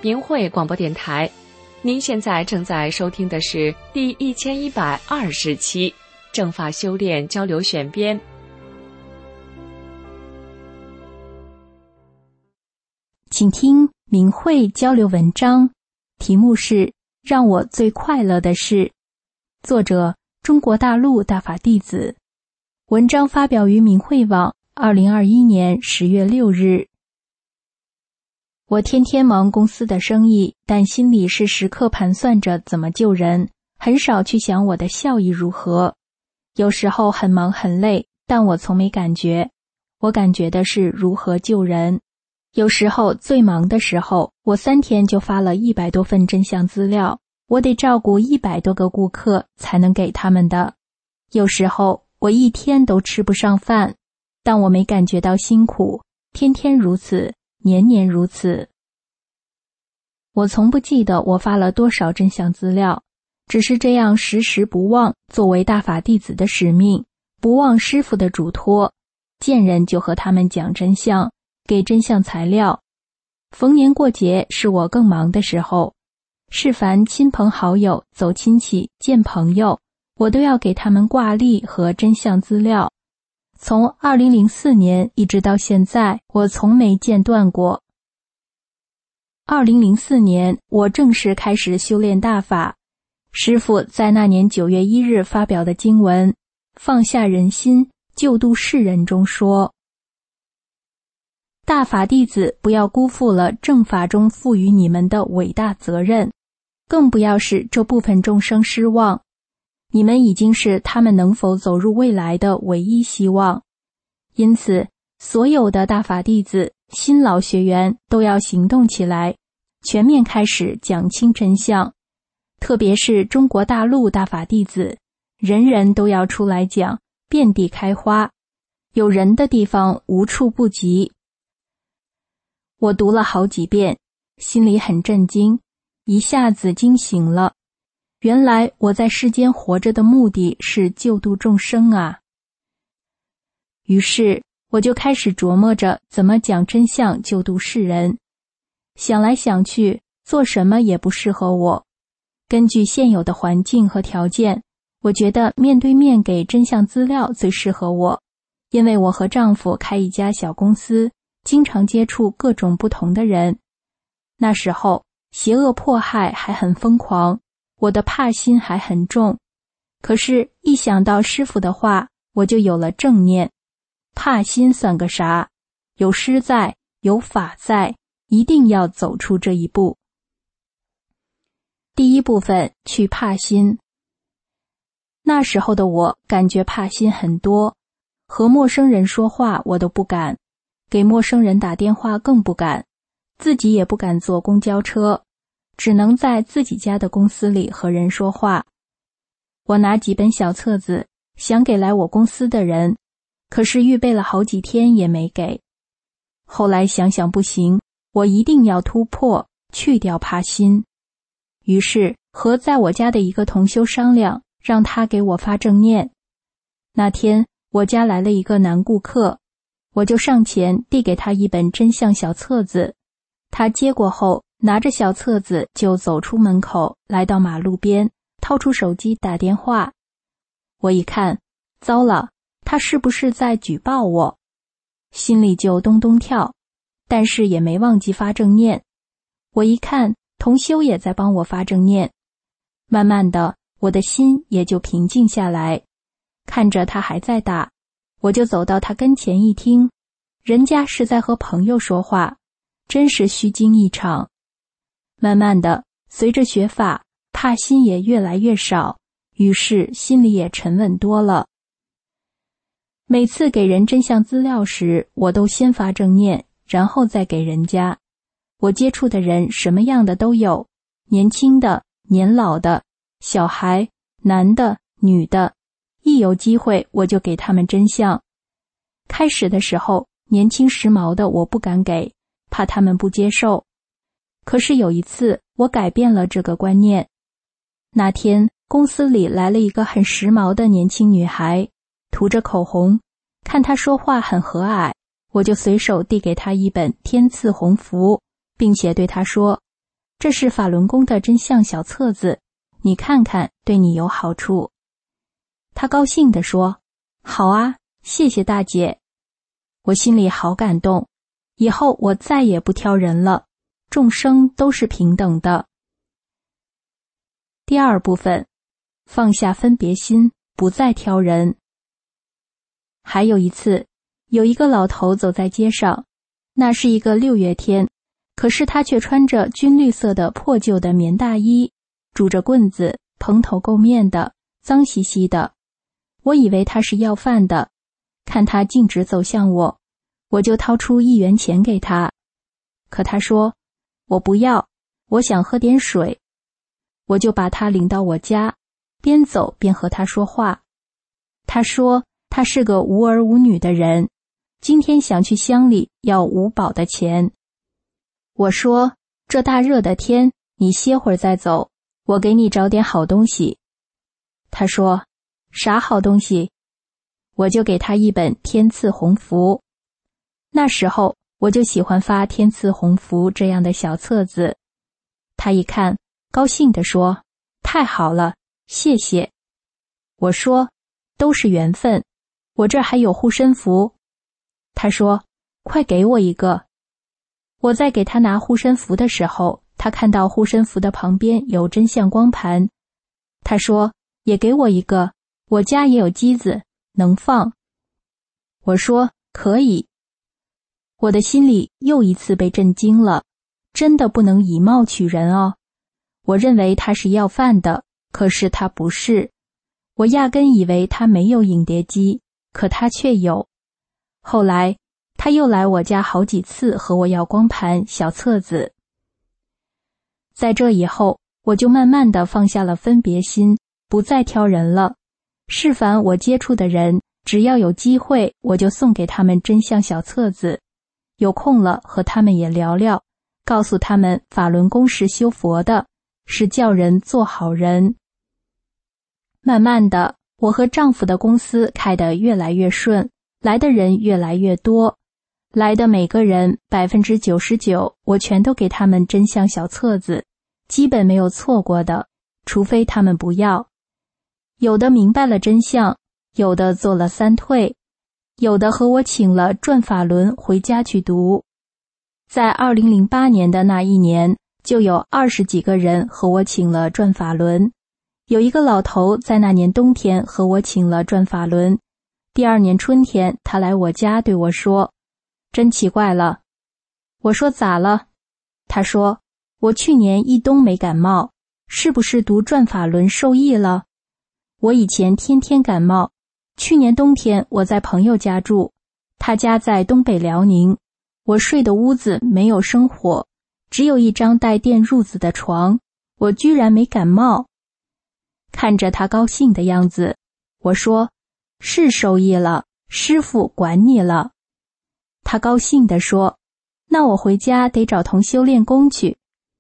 明慧广播电台。您现在正在收听的是第1120期正法修炼交流选编。 请听明慧交流文章，题目是让我最快乐的事，作者中国大陆大法弟子。文章发表于明慧网2021年10月6日。我天天忙公司的生意，但心里是时刻盘算着怎么救人，很少去想我的效益如何。有时候很忙很累，但我从没感觉，我感觉的是如何救人。有时候最忙的时候，我3天就发了100多份真相资料，我得照顾100多个顾客才能给他们的。有时候我1天都吃不上饭，但我没感觉到辛苦，天天如此，年年如此。我从不记得我发了多少真相资料，只是这样时时不忘作为大法弟子的使命，不忘师父的嘱托，见人就和他们讲真相，给真相材料。逢年过节是我更忙的时候，是凡亲朋好友走亲戚见朋友，我都要给他们挂历和真相资料。从2004年一直到现在，我从没间断过。2004年，我正式开始修炼大法。师父在那年9月1日发表的经文《放下人心，救度世人》中说，大法弟子不要辜负了正法中赋予你们的伟大责任，更不要使这部分众生失望。你们已经是他们能否走入未来的唯一希望。因此，所有的大法弟子、新老学员都要行动起来，全面开始讲清真相。特别是中国大陆大法弟子，人人都要出来讲，遍地开花，有人的地方无处不及。我读了好几遍，心里很震惊，一下子惊醒了。原来我在世间活着的目的是救度众生啊！于是我就开始琢磨着怎么讲真相救度世人。想来想去，做什么也不适合我。根据现有的环境和条件，我觉得面对面给真相资料最适合我，因为我和丈夫开一家小公司，经常接触各种不同的人。那时候邪恶迫害还很疯狂，我的怕心还很重，可是一想到师父的话，我就有了正念。怕心算个啥？有师在，有法在，一定要走出这一步。第一部分，去怕心。那时候的我感觉怕心很多，和陌生人说话我都不敢，给陌生人打电话更不敢，自己也不敢坐公交车，只能在自己家的公司里和人说话。我拿几本小册子，想给来我公司的人，可是预备了好几天也没给。后来想想不行，我一定要突破，去掉怕心。于是和在我家的一个同修商量，让他给我发正念。那天我家来了一个男顾客，我就上前递给他一本真相小册子。他接过后，拿着小册子就走出门口，来到马路边，掏出手机打电话。我一看，糟了，他是不是在举报我？心里就咚咚跳，但是也没忘记发正念。我一看，同修也在帮我发正念，慢慢的，我的心也就平静下来。看着他还在打，我就走到他跟前一听，人家是在和朋友说话，真是虚惊一场。慢慢的，随着学法，怕心也越来越少，于是心里也沉稳多了。每次给人真相资料时，我都先发正念，然后再给人家。我接触的人什么样的都有，年轻的、年老的、小孩、男的、女的，一有机会我就给他们真相。开始的时候，年轻时髦的我不敢给，怕他们不接受。可是有一次，我改变了这个观念。那天，公司里来了一个很时髦的年轻女孩，涂着口红，看她说话很和蔼，我就随手递给她一本《天赐鸿福》，并且对她说：“ 这是法轮功的真相小册子，你看看，对你有好处。他高兴地说，好啊，谢谢大姐。我心里好感动，以后我再也不挑人了，众生都是平等的。第二部分，放下分别心，不再挑人。还有一次，有一个老头走在街上，那是一个6月天，可是他却穿着军绿色的破旧的棉大衣，拄着棍子，蓬头垢面的，脏兮兮的。我以为他是要饭的，看他径直走向我，我就掏出1元钱给他。可他说，我不要，我想喝点水。我就把他领到我家，边走边和他说话。他说他是个无儿无女的人，今天想去乡里要5保的钱。我说，这大热的天，你歇会儿再走，我给你找点好东西。他说，啥好东西？我就给他一本《天赐鸿福》。那时候我就喜欢发《天赐鸿福》这样的小册子。他一看，高兴地说，太好了，谢谢。我说，都是缘分，我这还有护身符。他说，快给我一个。我在给他拿护身符的时候，他看到护身符的旁边有真相光盘。他说，也给我一个，我家也有机子，能放。我说，可以。我的心里又一次被震惊了，真的不能以貌取人哦。我认为他是要饭的，可是他不是。我压根以为他没有影碟机，可他却有。后来他又来我家好几次和我要光盘、小册子。在这以后，我就慢慢地放下了分别心，不再挑人了。是凡我接触的人，只要有机会，我就送给他们真相小册子。有空了和他们也聊聊，告诉他们法轮功是修佛的，是叫人做好人。慢慢的，我和丈夫的公司开得越来越顺，来的人越来越多。来的每个人99%，我全都给他们真相小册子，基本没有错过的，除非他们不要。有的明白了真相，有的做了3退，有的和我请了《转法轮》回家去读。在2008年的那一年，就有20几个人和我请了《转法轮》。有一个老头在那年冬天和我请了《转法轮》，第2年春天他来我家对我说，真奇怪了。我说咋了？他说，我去年一冬没感冒，是不是读《转法轮》受益了？我以前天天感冒，去年冬天我在朋友家住，他家在东北辽宁，我睡的屋子没有生火，只有一张带电褥子的床，我居然没感冒。看着他高兴的样子，我说，是受益了，师父管你了。他高兴地说，那我回家得找同修练功去。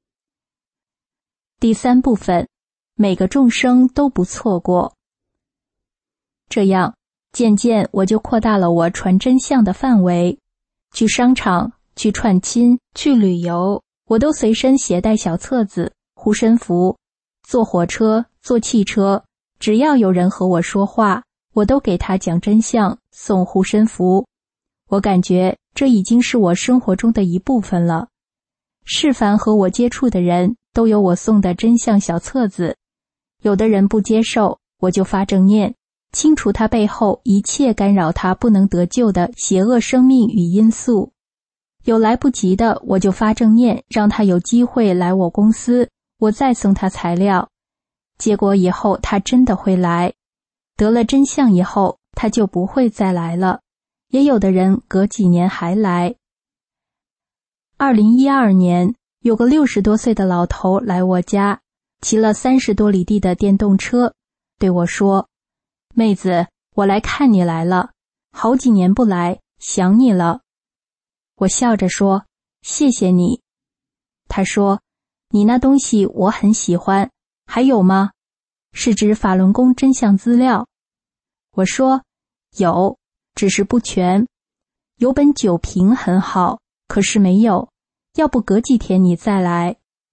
第3部分，每个众生都不错过。这样，渐渐我就扩大了我传真相的范围，去商场，去串亲，去旅游，我都随身携带小册子、护身符。坐火车，坐汽车，只要有人和我说话，我都给他讲真相，送护身符。我感觉这已经是我生活中的一部分了。是凡和我接触的人都有我送的真相小册子，有的人不接受，我就发正念，清除他背后一切干扰他不能得救的邪恶生命与因素。有来不及的，我就发正念，让他有机会来我公司，我再送他材料。结果以后他真的会来，得了真相以后，他就不会再来了。也有的人隔几年还来。2012年，有个60多岁的老头来我家，骑了30多里地的电动车，对我说，妹子，我来看你来了，好几年不来，想你了。我笑着说，谢谢你。他说，你那东西我很喜欢，还有吗？是指法轮功真相资料。我说，有，只是不全。有本9评很好，可是没有，要不隔几天你再来。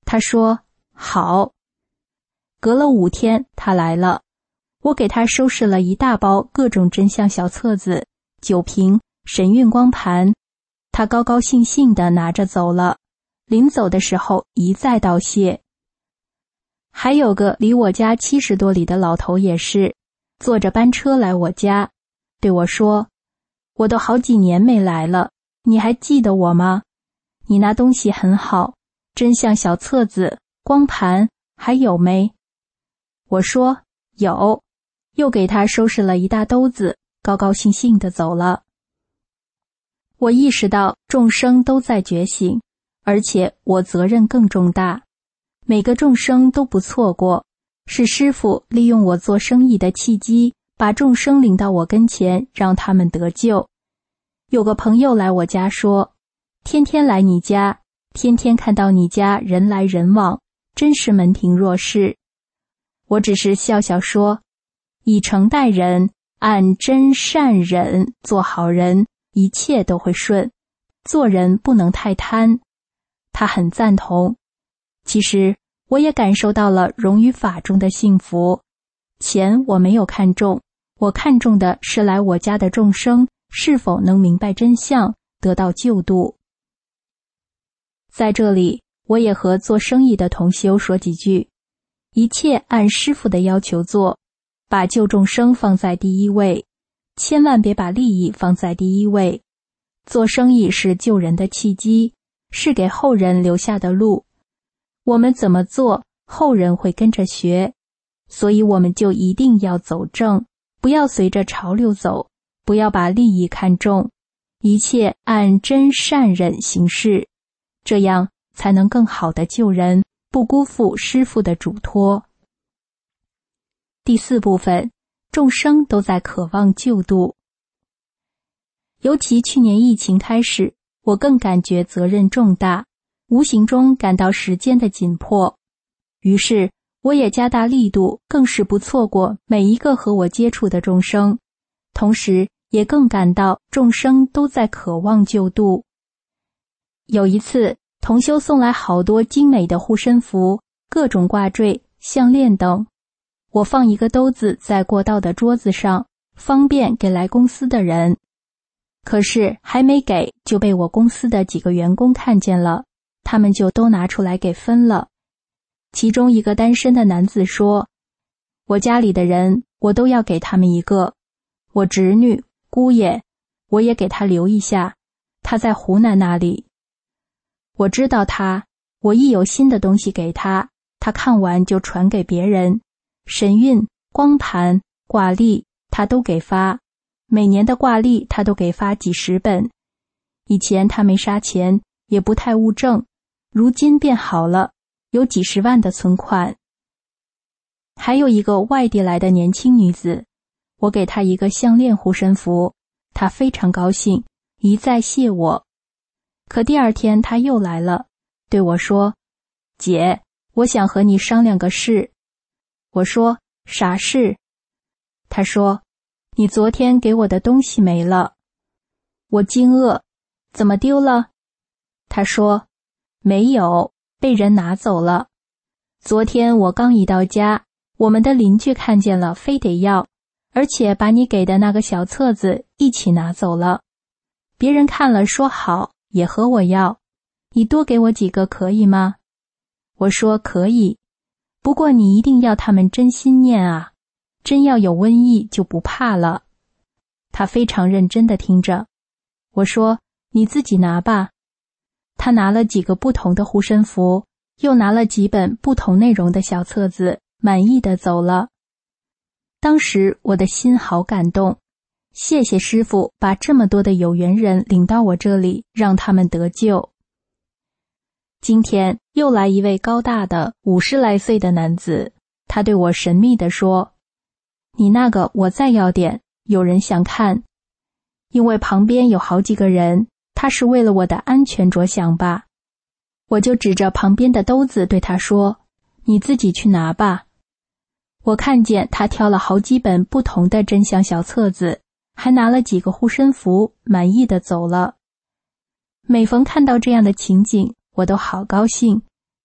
他说好。隔了5天他来了，我给他收拾了一大包各种真相小册子、酒瓶、神韵光盘，他高高兴兴地拿着走了，临走的时候一再道谢。还有个离我家70多里的老头也是，坐着班车来我家，对我说，我都好几年没来了，你还记得我吗？你那东西很好，真相小册子、光盘还有没？我说有，又给他收拾了一大兜子，高高兴兴地走了。我意识到众生都在觉醒，而且我责任更重大，每个众生都不错过，是师父利用我做生意的契机，把众生领到我跟前，让他们得救。有个朋友来我家说，天天来你家，天天看到你家人来人往，真是门庭若市。我只是笑笑说，以诚待人，按真善忍做好人，一切都会顺，做人不能太贪。他很赞同。其实我也感受到了融于法中的幸福。钱我没有看重，我看重的是来我家的众生是否能明白真相，得到救度。在这里，我也和做生意的同修说几句，一切按师父的要求做，把救众生放在第一位，千万别把利益放在第一位。做生意是救人的契机，是给后人留下的路。我们怎么做，后人会跟着学，所以我们就一定要走正，不要随着潮流走，不要把利益看重，一切按真善忍行事，这样才能更好地救人，不辜负师父的嘱托。第4部分，众生都在渴望救度。尤其去年疫情开始，我更感觉责任重大，无形中感到时间的紧迫。于是我也加大力度，更是不错过每一个和我接触的众生，同时也更感到众生都在渴望救度。有一次，同修送来好多精美的护身符、各种挂坠、项链等，我放一个兜子在过道的桌子上，方便给来公司的人。可是还没给就被我公司的几个员工看见了，他们就都拿出来给分了。其中一个单身的男子说，我家里的人我都要给他们一个，我侄女、姑爷我也给他留一下，他在湖南那里。我知道他，我一有新的东西给他，他看完就传给别人，神韵、光盘、挂历他都给发，每年的挂历他都给发几10本。以前他没啥钱，也不太务正，如今变好了，有几10万的存款。还有一个外地来的年轻女子，我给她一个项链护身符，她非常高兴，一再谢我。可第2天她又来了，对我说，姐，我想和你商量个事。我说，啥事？她说，你昨天给我的东西没了。我惊愕，怎么丢了？她说，没有，被人拿走了。昨天我刚一到家，我们的邻居看见了，非得要，而且把你给的那个小册子一起拿走了。别人看了说好，也和我要，你多给我几个可以吗？我说可以，不过你一定要他们真心念啊，真要有瘟疫就不怕了。他非常认真地听着。我说，你自己拿吧。他拿了几个不同的护身符，又拿了几本不同内容的小册子，满意地走了。当时我的心好感动，谢谢师父把这么多的有缘人领到我这里，让他们得救。今天又来一位高大的50来岁的男子，他对我神秘地说，你那个我再要点，有人想看。因为旁边有好几个人，他是为了我的安全着想吧。我就指着旁边的兜子对他说，你自己去拿吧。我看见他挑了好几本不同的真相小册子，还拿了几个护身符，满意的走了。每逢看到这样的情景，我都好高兴，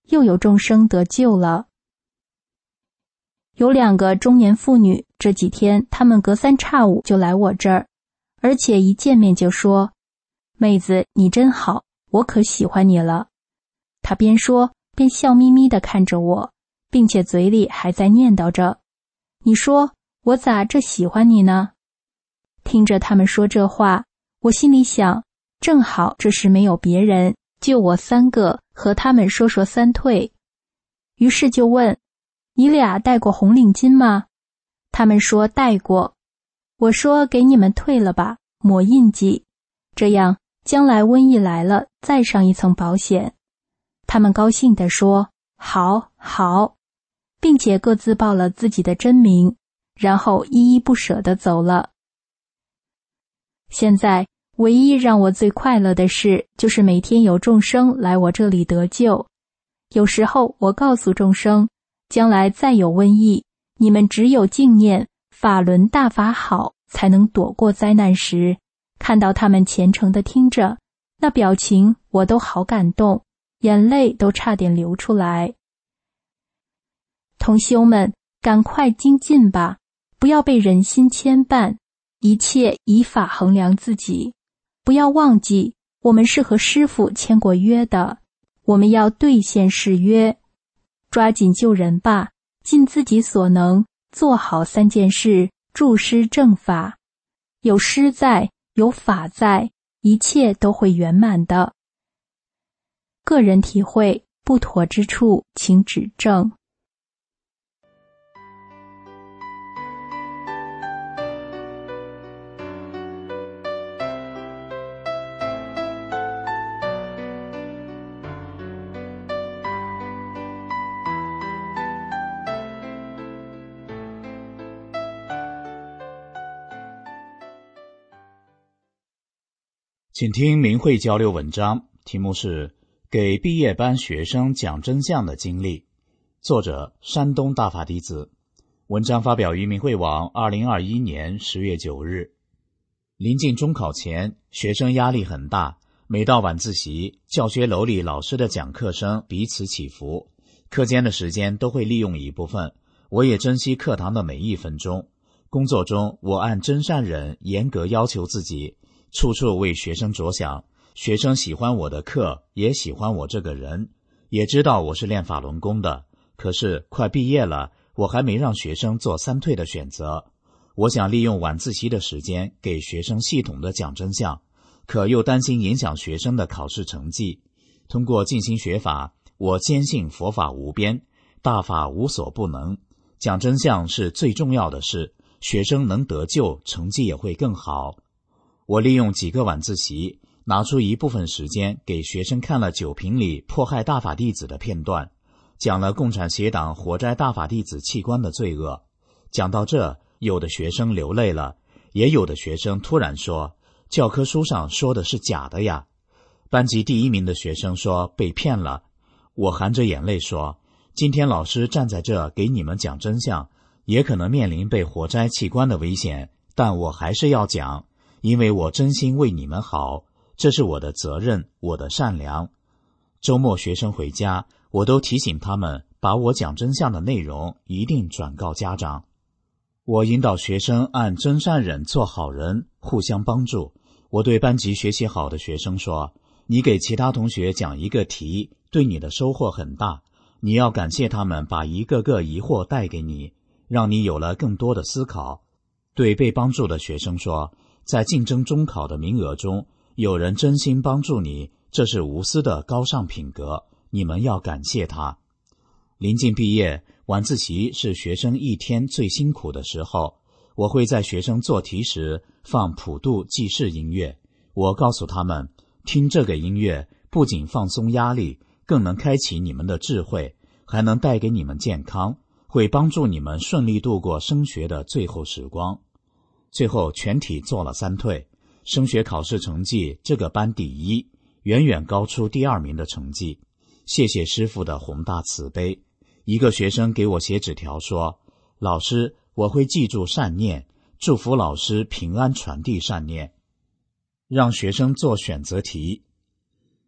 又有众生得救了。有2个中年妇女，这几天她们隔三差五就来我这儿，而且一见面就说：妹子，你真好，我可喜欢你了。她边说边笑眯眯地看着我，并且嘴里还在念叨着：你说我咋这喜欢你呢？听着他们说这话，我心里想，正好这时没有别人，就我3个和他们说说三退。于是就问：你俩戴过红领巾吗？他们说戴过。我说给你们退了吧，抹印记，这样将来瘟疫来了再上一层保险。他们高兴地说好好，并且各自报了自己的真名，然后依依不舍地走了。现在唯一让我最快乐的事，就是每天有众生来我这里得救。有时候我告诉众生，将来再有瘟疫，你们只有敬念法轮大法好，才能躲过灾难时，看到他们虔诚地听着，那表情我都好感动，眼泪都差点流出来。同修们，赶快精进吧，不要被人心牵绊，一切以法衡量自己。不要忘记，我们是和师父签过约的，我们要兑现誓约。抓紧救人吧，尽自己所能，做好3件事，助师正法。有师在，有法在，一切都会圆满的。个人体会，不妥之处请指正。 请听明慧交流文章，题目是给毕业班学生讲真相的经历，作者山东大法弟子。文章发表于明慧网2021年10月9日。临近中考前，学生压力很大，每到晚自习，教学楼里老师的讲课声彼此起伏，课间的时间都会利用一部分，我也珍惜课堂的每1分钟。工作中，我按真善忍严格要求自己，处处为学生着想，学生喜欢我的课，也喜欢我这个人，也知道我是练法轮功的。可是快毕业了，我还没让学生做3退的选择。我想利用晚自习的时间给学生系统的讲真相，可又担心影响学生的考试成绩。通过静心学法，我坚信佛法无边，大法无所不能，讲真相是最重要的事，学生能得救，成绩也会更好。我利用几个晚自习，拿出一部分时间给学生看了酒瓶里迫害大法弟子的片段，讲了共产邪党活摘大法弟子器官的罪恶。讲到这，有的学生流泪了，也有的学生突然说，教科书上说的是假的呀。班级第1名的学生说被骗了。我含着眼泪说，今天老师站在这给你们讲真相，也可能面临被活摘器官的危险，但我还是要讲，因为我真心为你们好，这是我的责任，我的善良。周末学生回家，我都提醒他们把我讲真相的内容一定转告家长。我引导学生按真善忍做好人，互相帮助。我对班级学习好的学生说，你给其他同学讲一个题，对你的收获很大，你要感谢他们把一个个疑惑带给你，让你有了更多的思考。对被帮助的学生说，在竞争中考的名额中，有人真心帮助你，这是无私的高尚品格，你们要感谢他。临近毕业，晚自习是学生一天最辛苦的时候，我会在学生做题时放普度济世音乐。我告诉他们，听这个音乐不仅放松压力，更能开启你们的智慧，还能带给你们健康，会帮助你们顺利度过升学的最后时光。最后全体做了3退，升学考试成绩这个班第1，远远高出第2名的成绩。谢谢师父的宏大慈悲。一个学生给我写纸条说，老师，我会记住善念，祝福老师平安传递善念。让学生做选择题。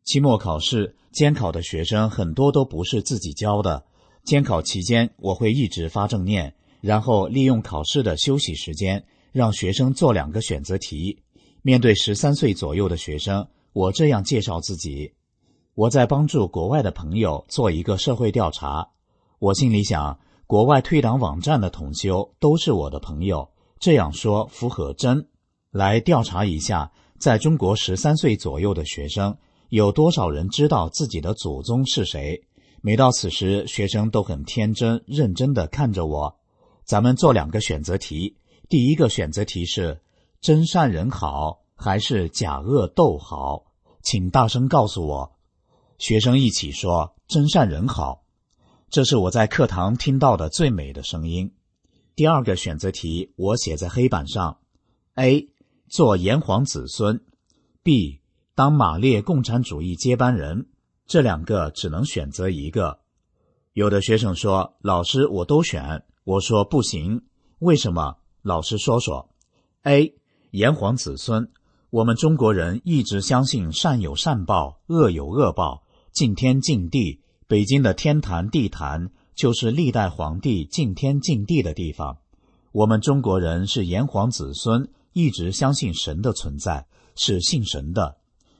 期末考试、监考的学生很多都不是自己教的。监考期间，我会一直发正念，然后利用考试的休息时间，让学生做2个选择题。面对13岁左右的学生，我这样介绍自己：我在帮助国外的朋友做一个社会调查。我心里想，国外退党网站的同修都是我的朋友，这样说符合真。来调查一下，在中国13岁左右的学生，有多少人知道自己的祖宗是谁？每到此时，学生都很天真认真地看着我。咱们做2个选择题。第一个选择题是真善人好还是假恶斗好？请大声告诉我。学生一起说真善人好。这是我在课堂听到的最美的声音。第2个选择题我写在黑板上。 A. 做炎黄子孙。 B. 当马列共产主义接班人。这2个只能选择一个。有的学生说，老师我都选。我说不行。为什么？老师说说。 A. 炎黄子孙。我们中国人一直相信善有善报，恶有恶报，敬天敬地。北京的天坛地坛就是历代皇帝敬天敬地的地方。我们中国人是炎黄子孙，一直相信神的存在，是信神的。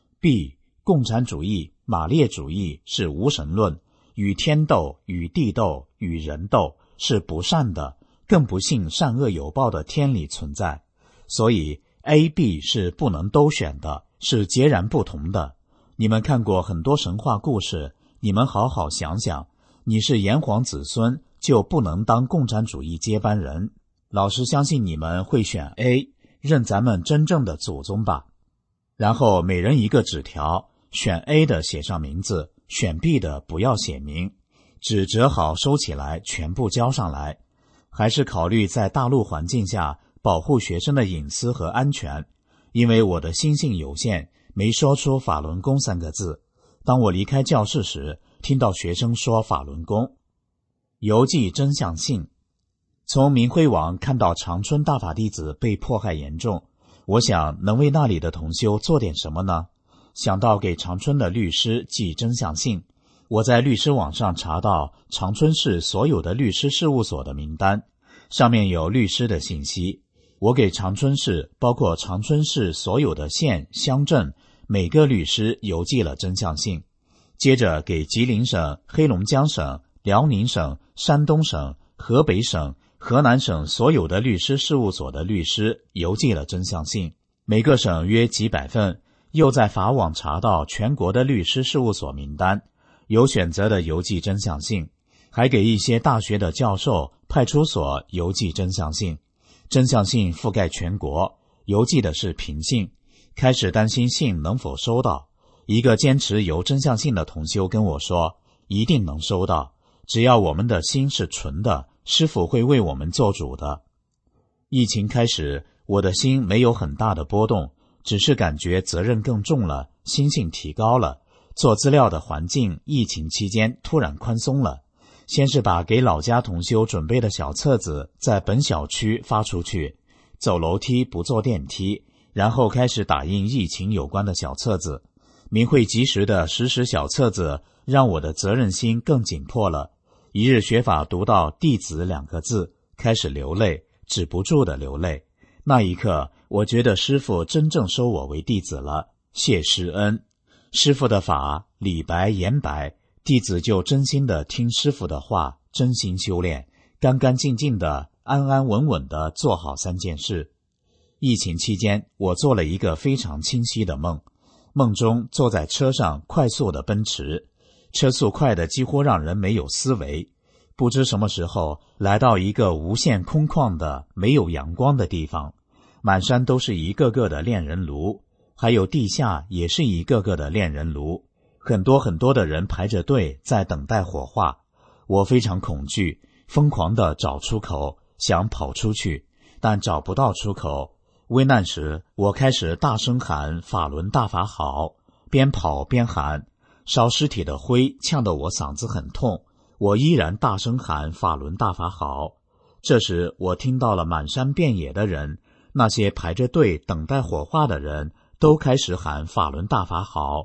B. 共产主义、马列主义是无神论，与天斗、与地斗、与人斗，是不善的，更不信善恶有报的天理存在。所以 A、B 是不能都选的，是截然不同的。你们看过很多神话故事，你们好好想想，你是炎黄子孙，就不能当共产主义接班人。老师相信你们会选 A， 认咱们真正的祖宗吧。然后每人一个纸条，选 A 的写上名字，选 B 的不要写名，纸折好收起来，全部交上来。还是考虑在大陆环境下保护学生的隐私和安全，因为我的心性有限，没说出法轮功3个字。当我离开教室时，听到学生说法轮功。邮寄真相信。从明辉网看到长春大法弟子被迫害严重，我想能为那里的同修做点什么呢？想到给长春的律师寄真相信。我在律师网上查到长春市所有的律师事务所的名单，上面有律师的信息。我给长春市，包括长春市所有的县、乡镇，每个律师邮寄了真相信。接着给吉林省、黑龙江省、辽宁省、山东省、河北省、河南省所有的律师事务所的律师邮寄了真相信，每个省约几百份。又在法网查到全国的律师事务所名单，有选择的邮寄真相信，还给一些大学的教授、派出所邮寄真相信。真相信覆盖全国，邮寄的是平信。开始担心信能否收到，一个坚持邮真相信的同修跟我说，一定能收到，只要我们的心是纯的，师父会为我们做主的。疫情开始，我的心没有很大的波动，只是感觉责任更重了，心性提高了。做资料的环境疫情期间突然宽松了，先是把给老家同修准备的小册子在本小区发出去，走楼梯不坐电梯，然后开始打印疫情有关的小册子。明慧及时的实时小册子让我的责任心更紧迫了。一日学法读到弟子2个字，开始流泪，止不住的流泪。那一刻我觉得师父真正收我为弟子了，谢师恩。师父的法理白言白，弟子就真心的听师父的话，真心修炼，干干净净的安安稳稳的做好3件事。疫情期间我做了一个非常清晰的梦，梦中坐在车上快速的奔驰，车速快的几乎让人没有思维。不知什么时候来到一个无限空旷的没有阳光的地方，满山都是一个个的炼人炉，还有地下也是一个个的炼人炉，很多很多的人排着队在等待火化。我非常恐惧，疯狂地找出口，想跑出去，但找不到出口。危难时我开始大声喊法轮大法好，边跑边喊，烧尸体的灰呛得我嗓子很痛，我依然大声喊法轮大法好。这时我听到了满山遍野的人，那些排着队等待火化的人都开始喊法轮大法好。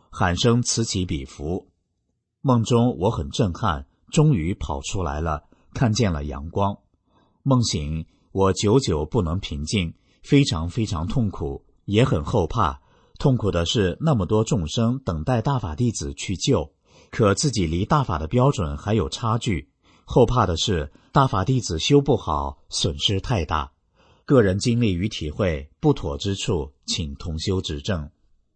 喊声此起彼伏。梦中我很震撼，终于跑出来了，看见了阳光。梦醒，我久久不能平静，非常非常痛苦，也很后怕。痛苦的是那么多众生等待大法弟子去救，可自己离大法的标准还有差距。后怕的是大法弟子修不好，损失太大。个人经历与体会，不妥之处，请同修指正。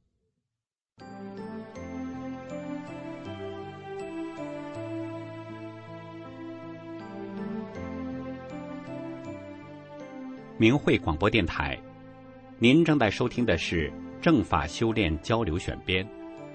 明慧广播电台，您正在收听的是正法修炼交流选编。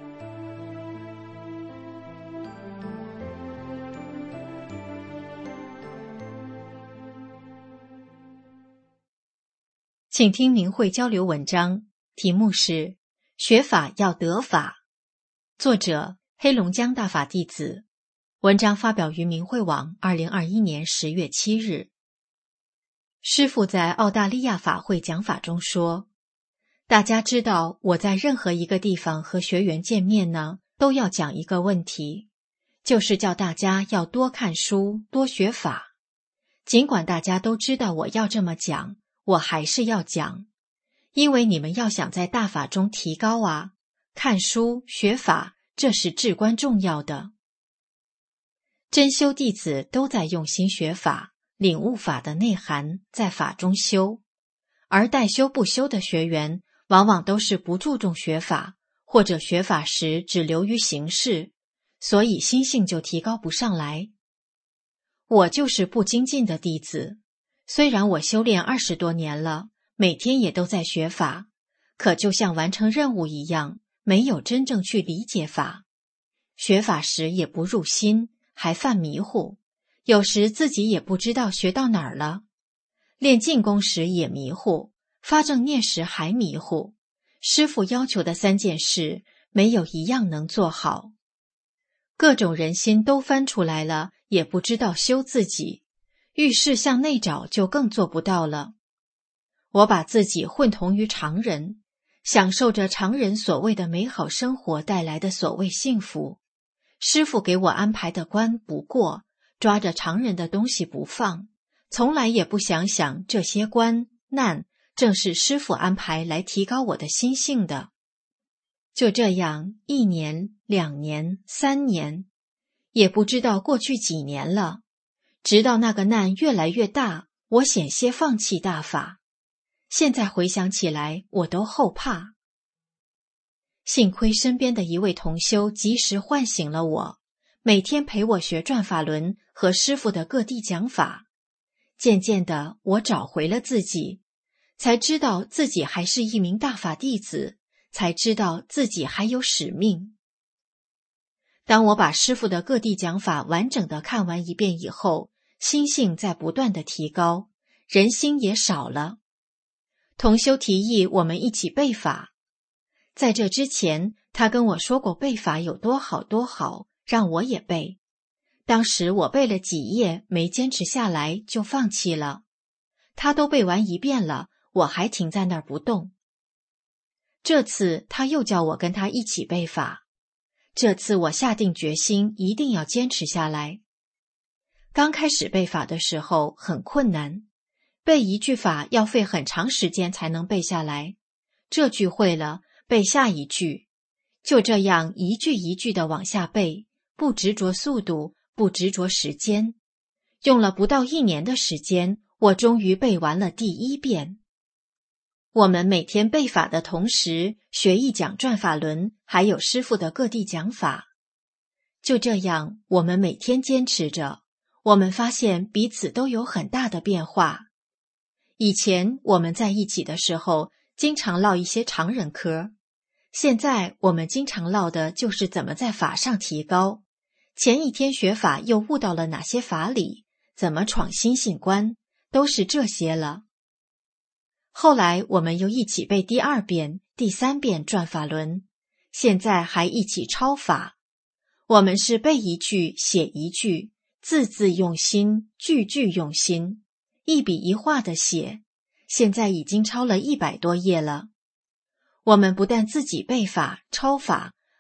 请听明慧交流文章，题目是学法要得法，作者黑龙江大法弟子，文章发表于明慧网2021年10月7日。师父在澳大利亚法会讲法中说，大家知道我在任何一个地方和学员见面呢，都要讲一个问题，就是叫大家要多看书，多学法。尽管大家都知道我要这么讲，我还是要讲，因为你们要想在大法中提高啊，看书学法，这是至关重要的。真修弟子都在用心学法，领悟法的内涵，在法中修，而待修不修的学员往往都是不注重学法，或者学法时只流于形式，所以心性就提高不上来。我就是不精进的弟子，虽然我修炼20多年了，每天也都在学法，可就像完成任务一样，没有真正去理解法。学法时也不入心，还犯迷糊，有时自己也不知道学到哪儿了。练静功时也迷糊，发正念时还迷糊。师父要求的3件事，没有一样能做好。各种人心都翻出来了，也不知道修自己，遇事向内找就更做不到了。我把自己混同于常人，享受着常人所谓的美好生活带来的所谓幸福。师父给我安排的关不过，抓着常人的东西不放，从来也不想想这些关难正是师父安排来提高我的心性的。就这样1年、2年、3年，也不知道过去几年了，直到那个难越来越大，我险些放弃大法。现在回想起来，我都后怕。幸亏身边的一位同修及时唤醒了我，每天陪我学转法轮和师父的各地讲法。渐渐的，我找回了自己，才知道自己还是一名大法弟子，才知道自己还有使命。当我把师父的各地讲法完整的看完一遍以后，心性在不断的提高，人心也少了。同修提议我们一起背法，在这之前，他跟我说过背法有多好多好，让我也背。当时我背了几页，没坚持下来就放弃了。他都背完一遍了，我还停在那儿不动。这次他又叫我跟他一起背法，这次我下定决心一定要坚持下来。刚开始背法的时候很困难，背一句法要费很长时间才能背下来，这句会了，背下一句，就这样一句一句的往下背，不执着速度，不执着时间。用了不到1年的时间，我终于背完了第1遍。我们每天背法的同时，学一讲转法轮，还有师父的各地讲法。就这样，我们每天坚持着，我们发现彼此都有很大的变化。以前我们在一起的时候，经常唠一些常人嗑，现在我们经常唠的就是怎么在法上提高。前一天学法又悟到了哪些法理，怎么闯心性关，都是这些了。后来我们又一起背第2遍、第3遍转法轮，现在还一起抄法。我们是背一句写一句，字字用心，句句用心，一笔一画的写，现在已经抄了100多页了。我们不但自己背法、抄法，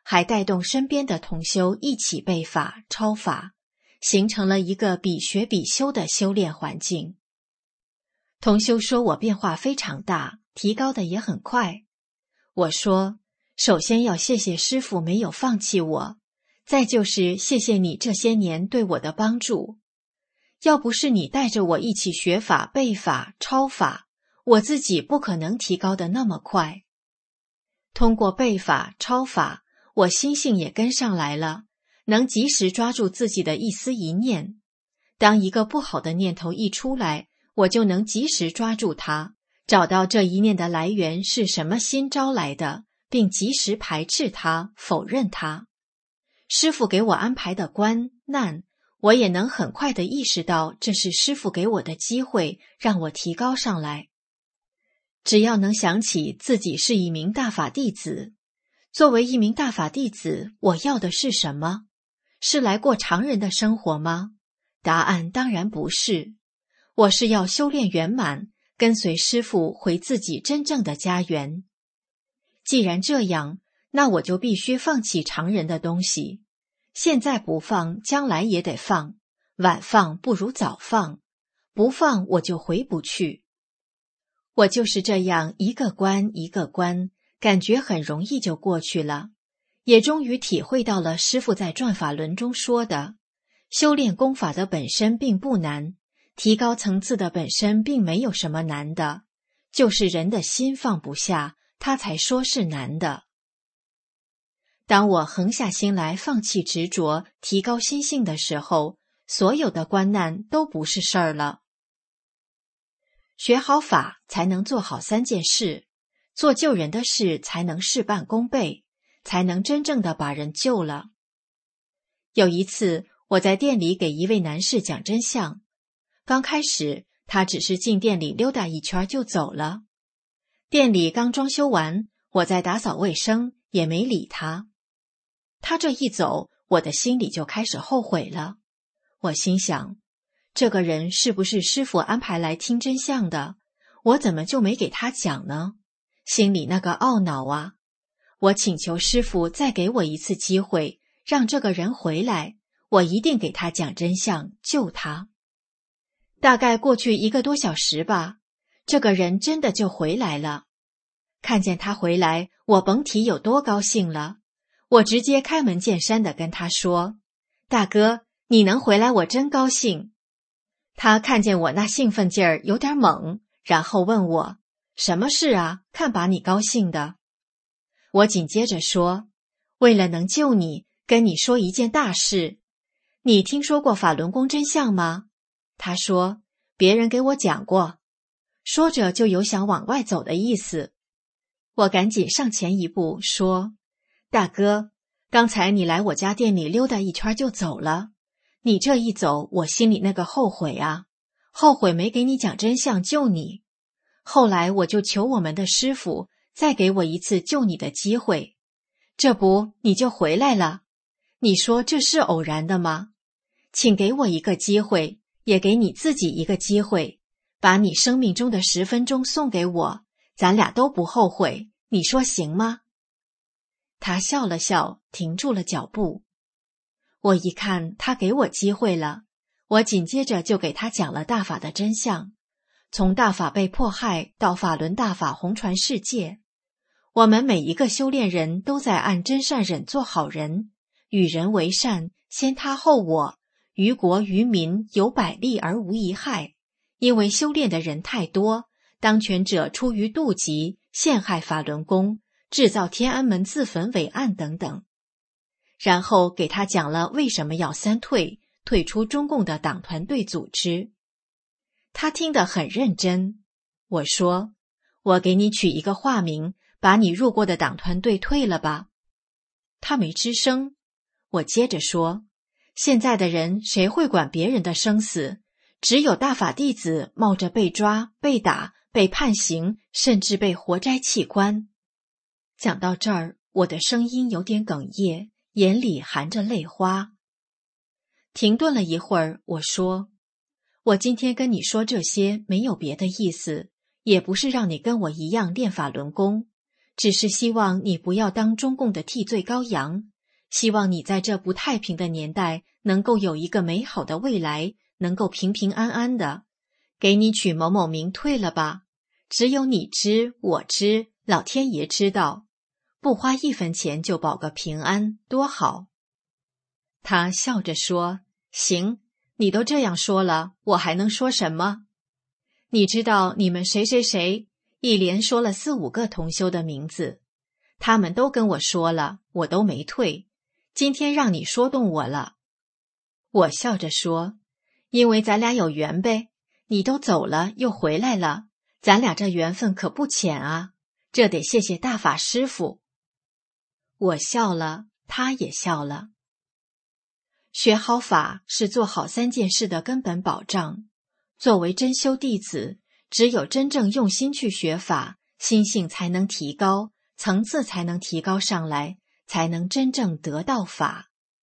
还带动身边的同修一起背法、抄法，形成了一个比学比修的修炼环境。同修说我变化非常大，提高的也很快。我说，首先要谢谢师父没有放弃我，再就是谢谢你这些年对我的帮助。要不是你带着我一起学法、背法、抄法，我自己不可能提高的那么快。通过背法、抄法，我心性也跟上来了，能及时抓住自己的一丝一念。当一个不好的念头一出来，我就能及时抓住它，找到这一念的来源是什么心招来的，并及时排斥它、否认它。师父给我安排的关难，我也能很快地意识到这是师父给我的机会，让我提高上来。只要能想起自己是一名大法弟子，作为一名大法弟子，我要的是什么？是来过常人的生活吗？答案当然不是。我是要修炼圆满，跟随师父回自己真正的家园。既然这样，那我就必须放弃常人的东西。现在不放，将来也得放。晚放不如早放，不放我就回不去。我就是这样一个关一个关，感觉很容易就过去了，也终于体会到了师父在转法轮中说的，修炼功法的本身并不难，提高层次的本身并没有什么难的，就是人的心放不下，他才说是难的。当我横下心来放弃执着，提高心性的时候，所有的关难都不是事儿了。学好法才能做好3件事，做救人的事才能事半功倍，才能真正的把人救了。有一次，我在店里给一位男士讲真相，刚开始他只是进店里溜达一圈就走了。店里刚装修完，我在打扫卫生，也没理他。他这一走，我的心里就开始后悔了。我心想，这个人是不是师父安排来听真相的？我怎么就没给他讲呢？心里那个懊恼啊！我请求师父再给我一次机会，让这个人回来，我一定给他讲真相，救他。大概过去1个多小时吧，这个人真的就回来了。看见他回来，我甭提有多高兴了。我直接开门见山地跟他说，大哥，你能回来我真高兴。他看见我那兴奋劲儿有点猛，然后问我，什么事啊？看把你高兴的。我紧接着说，为了能救你，跟你说一件大事。你听说过法轮功真相吗？他说，别人给我讲过。说着就有想往外走的意思。我赶紧上前一步说，大哥，刚才你来我家店里溜达一圈就走了，你这一走，我心里那个后悔啊，后悔没给你讲真相救你。后来我就求我们的师父再给我一次救你的机会，这不你就回来了。你说这是偶然的吗？请给我一个机会，也给你自己一个机会，把你生命中的10分钟送给我，咱俩都不后悔，你说行吗？他笑了笑，停住了脚步。我一看他给我机会了，我紧接着就给他讲了大法的真相，从大法被迫害到法轮大法红传世界。我们每一个修炼人都在按真善忍做好人，与人为善，先他后我，于国于民有百利而无一害。因为修炼的人太多，当权者出于妒忌，陷害法轮功，制造天安门自焚伪案等等。然后给他讲了为什么要3退，退出中共的党团队组织。他听得很认真。我说，我给你取一个化名，把你入过的党团队退了吧。他没吱声。我接着说，现在的人谁会管别人的生死？只有大法弟子冒着被抓、被打、被判刑，甚至被活摘器官。讲到这儿，我的声音有点哽咽，眼里含着泪花。停顿了一会儿，我说，我今天跟你说这些没有别的意思，也不是让你跟我一样练法轮功， 只是希望你不要当中共的替罪羔羊，希望你在这不太平的年代能够有一个美好的未来，能够平平安安的。给你取某某名退了吧，只有你知，我知，老天爷知道，不花1分钱就保个平安，多好。他笑着说，行，你都这样说了，我还能说什么？你知道你们谁谁谁，一连说了4、5个同修的名字，他们都跟我说了，我都没退，今天让你说动我了。我笑着说，因为咱俩有缘呗，你都走了又回来了，咱俩这缘分可不浅啊，这得谢谢大法师父。我笑了，他也笑了。学好法是做好3件事的根本保障。作为真修弟子，只有真正用心去学法，心性才能提高，层次才能提高上来，才能真正得到法。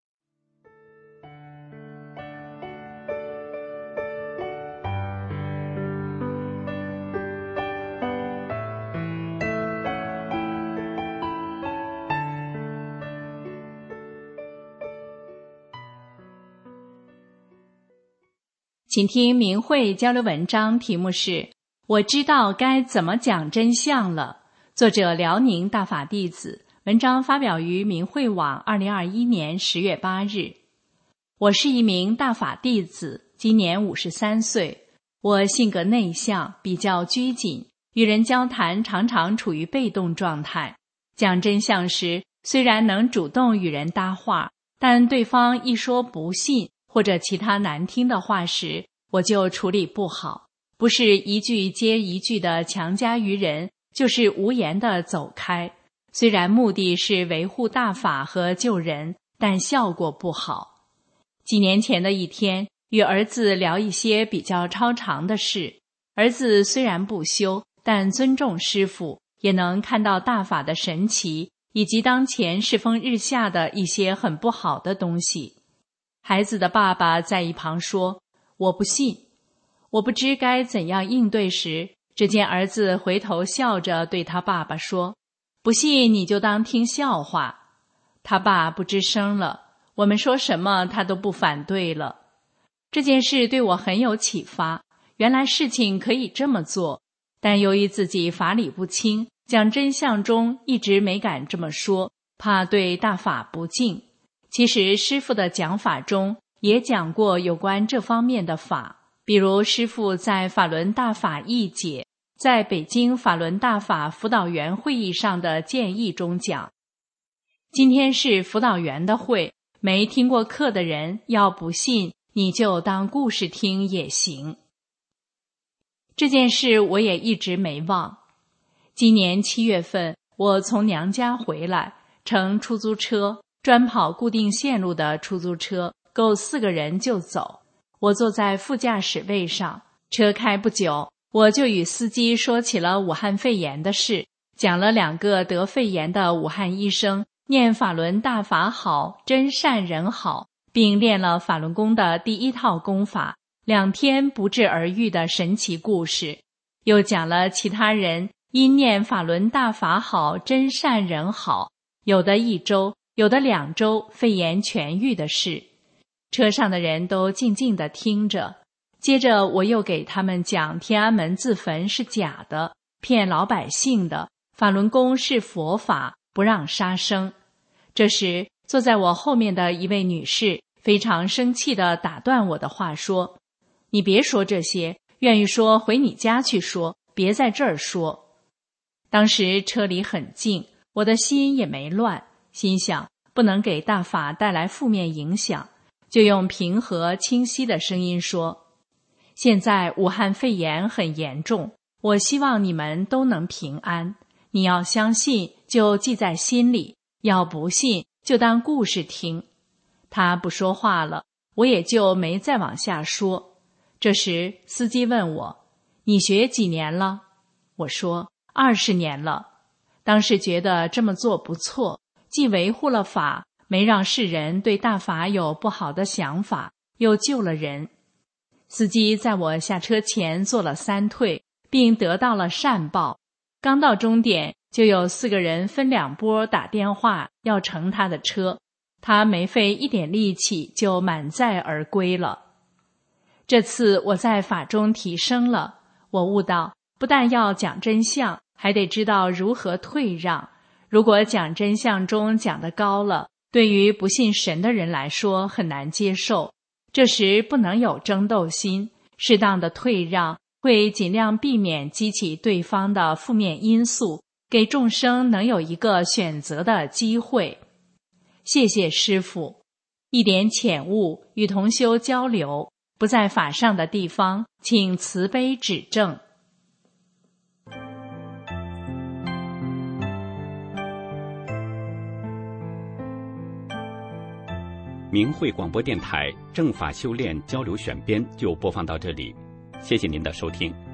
请听明慧交流文章，题目是我知道该怎么讲真相了，作者辽宁大法弟子，文章发表于明慧网2021年10月8日。我是一名大法弟子，今年53岁。我性格内向，比较拘谨，与人交谈常常处于被动状态。讲真相时，虽然能主动与人搭话，但对方一说不信或者其他难听的话时，我就处理不好，不是一句接一句的强加于人，就是无言的走开。虽然目的是维护大法和救人，但效果不好。几年前的一天，与儿子聊一些比较超常的事。儿子虽然不修，但尊重师父，也能看到大法的神奇，以及当前世风日下的一些很不好的东西。孩子的爸爸在一旁说，我不信。我不知该怎样应对时，只见儿子回头笑着对他爸爸说，不信你就当听笑话。他爸不吱声了，我们说什么他都不反对了。这件事对我很有启发，原来事情可以这么做，但由于自己法理不清，讲真相中一直没敢这么说，怕对大法不敬。其实师父的讲法中也讲过有关这方面的法，比如师父在法轮大法义解，在北京法轮大法辅导员会议上的建议中讲，今天是辅导员的会，没听过课的人要不信，你就当故事听也行。这件事我也一直没忘。今年7月份，我从娘家回来，乘出租车，专跑固定线路的出租车，够4个人就走。我坐在副驾驶位上，车开不久，我就与司机说起了武汉肺炎的事，讲了2个得肺炎的武汉医生念法轮大法好，真善人好，并练了法轮功的第1套功法，2天不治而愈的神奇故事。又讲了其他人因念法轮大法好，真善人好，有的1周，有的2周肺炎痊愈的事。车上的人都静静地听着，接着我又给他们讲天安门自焚是假的，骗老百姓的，法轮功是佛法，不让杀生。这时坐在我后面的一位女士非常生气地打断我的话说，你别说这些，愿意说回你家去说，别在这儿说。当时车里很静，我的心也没乱，心想不能给大法带来负面影响，就用平和清晰的声音说，现在武汉肺炎很严重，我希望你们都能平安，你要相信就记在心里，要不信就当故事听。他不说话了，我也就没再往下说。这时司机问我，你学几年了？我说20年了。当时觉得这么做不错，既维护了法，没让世人对大法有不好的想法，又救了人。司机在我下车前做了3退，并得到了善报。刚到终点， 就有4个人分2波打电话要乘他的车，他没费一点力气就满载而归了。这次我在法中提升了，我悟到不但要讲真相，还得知道如何退让。如果讲真相中讲得高了，对于不信神的人来说很难接受，这时不能有争斗心，适当的退让会尽量避免激起对方的负面因素，给众生能有一个选择的机会。谢谢师父，一点浅悟，与同修交流，不在法上的地方，请慈悲指正。 明慧广播电台正法修炼交流选编就播放到这里，谢谢您的收听。